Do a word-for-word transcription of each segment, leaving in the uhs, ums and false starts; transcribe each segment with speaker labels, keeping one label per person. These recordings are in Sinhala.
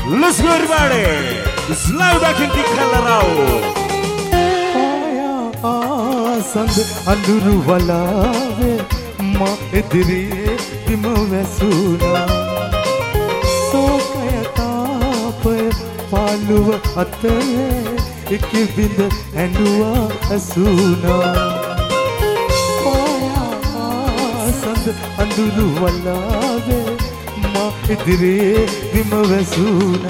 Speaker 1: Let's go everybody. It's live back in the Colorado.
Speaker 2: Sand anduru walave ma idriye bim vesuna sokaya taapay paluwa atare ikibinda enduwa asuna sand anduru walave ma idriye bim vesuna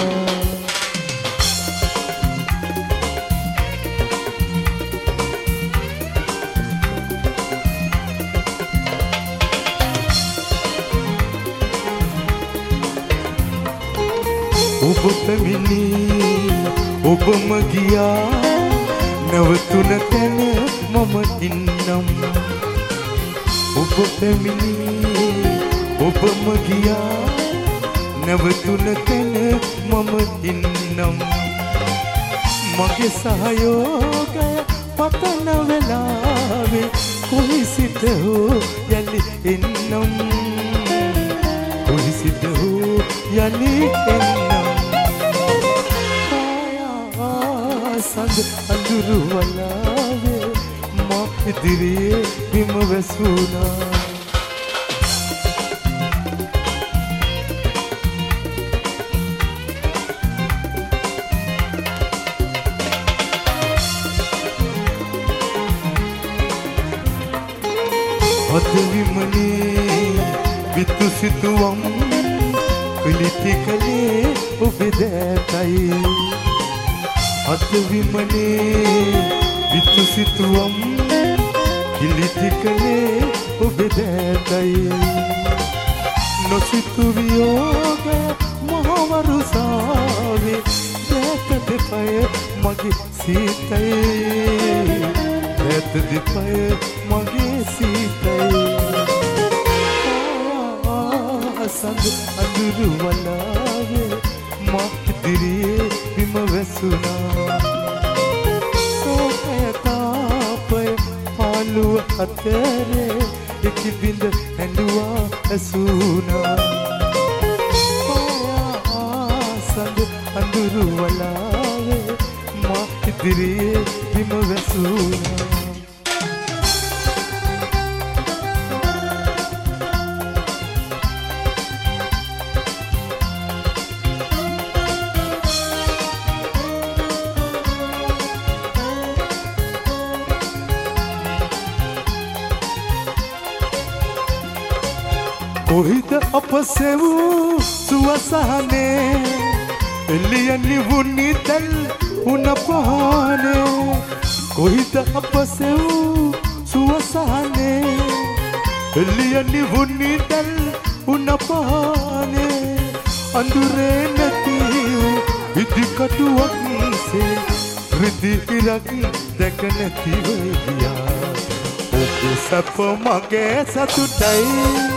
Speaker 2: ඔබ පැමිණි ඔබම ගියා නැවතුන තැන මම ඉන්නම් ඔබ පැමිණි ඔබම ගියා නැවතුන තැන මම ඉන්නම් මගේ සහයෝගය පතන වෙලාවේ කොහි සිට හෝ යලි එන්නම් කොහි සිට හෝ යලි එන්නම් Sand anduru walave ma idriye bim vesuna advimani bitu situam kuliti kale obedatai advimane bitu situam kiliti kale obedatai nositu viyoga mahavarusave deta depay mage sitai deta depay mage sitai sand anduru walave ma idriye bim vesuna sokaya taapay paluwa atare ikibinda enduwa asuna sand anduru walave ma idriye bim vesuna කොහිද අප සෙවූ සුවසහනේ එළියනි වුනි දැල් උන පහනේ කොහිද අප සෙවූ සුවසහනේ එළියනි වුනි දැල් උන පහනේ අඳුරේ නැති ඉදි කටුවක්සේ රිදි ඉරක් දැක නැතිව ගියා ඔබ සැප මගේ සතුටයි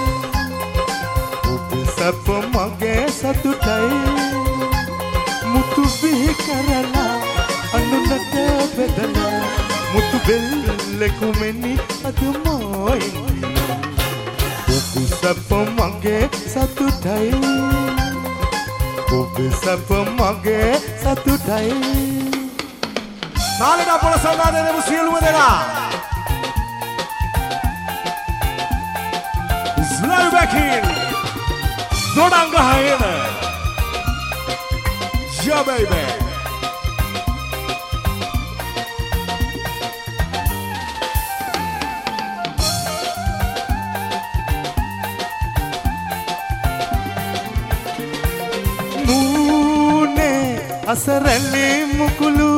Speaker 2: සැප මගේ සතුටයි මුතු බිහි කරලා අනුනට බෙදලා මුතු බෙල්ලෙකු මෙනි අද මොයි ඔබ සැප මගේ සතුටයි ඔබ සැප මගේ සතුටයි
Speaker 1: Nalina pala සම්මාදනය සියලුම දෙනා It's live back in Dodanga Hayana Yeah baby
Speaker 2: Moone asarali mukulu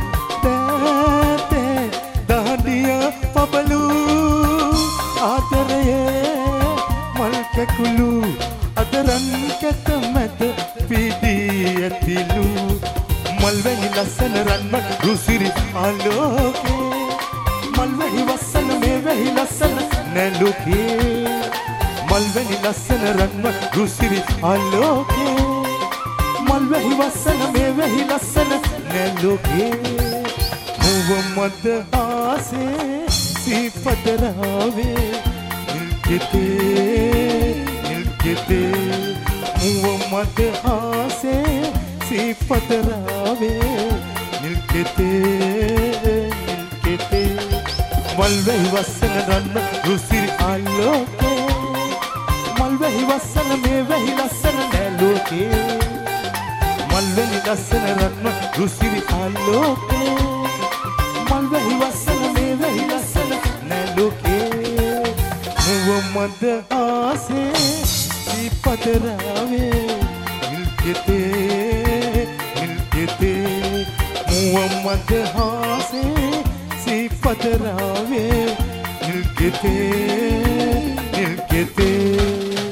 Speaker 2: Tete dahdiya pabalu Adaraye malkekulu Adaran katamat pidi atilu Malvehi lasan ranman rusiri aloke Malvehi vasan mevehi lasan neluke Malvehi lasan ranman rusiri aloke Malvehi vasan mevehi lasan neluke Muhammad aase sifadrave milkete milkete मुँह मत हासे සීපතරාවේ නිල් කෙතේ නිල් කෙතේ මල්වැහි වස්සන රන්න රුසිරි ආලෝකේ මල්වැහි වස්සන මේ වැහි ලස්සන නැලෝකේ මල්වැහි ලස්සන රන්න රුසිරි ආලෝකේ මල්වැහි වස්සන මේ වැහි ලස්සන නැලෝකේ මුව මද ආසේ සීපතරාවේ නිල් කෙතේ නිල් කෙතේ මුව මද ආසේ සීපතරාවේ නිල් කෙතේ නිල් කෙතේ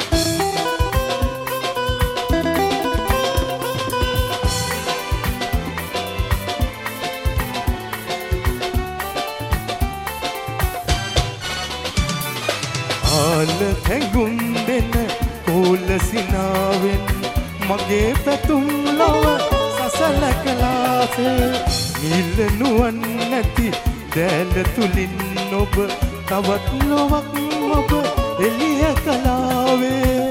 Speaker 2: ආල හැඟුම් දෙන කෝලසිනාවෙන් මගේ පැතුම් ලොව සසල කලාසේ නිල නුවන් නැති දැල තුලින් ඔබ තවත් ලොවක් ඔබ එළිය කලාවේ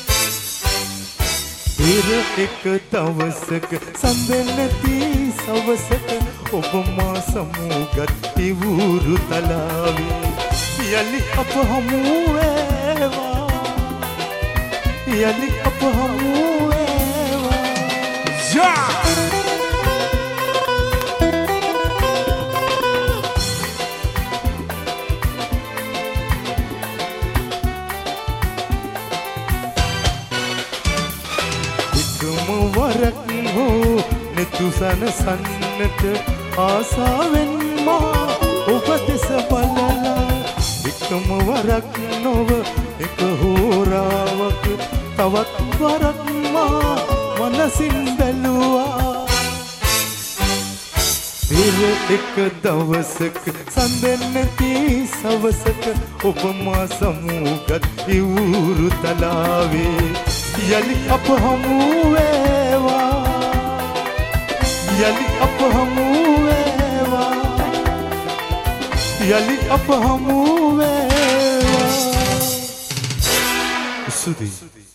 Speaker 2: ඉර එක දවසක සඳ නැති සවසක ඔබ මා සමුගත් ඉවුරු තලාවේ යලි අප හමු වේවා යලි අප හමු වේවා
Speaker 1: යා
Speaker 2: වරක් හෝ නෙතුසන සන්නට ආසාවෙන් මා ඔබ දෙස බලලා එකම වරක් නොව එක හෝරාවක තවත් වරක් මා මනසින් බැලුවා පෙර එක දවසක සඳ නැති සවසක ඔබ මා සමුගත් ඉවුරු තලාවේ යලි අප හමු වේවා යලි අප හමු වේවා යලි අප හමු වේවා සුදී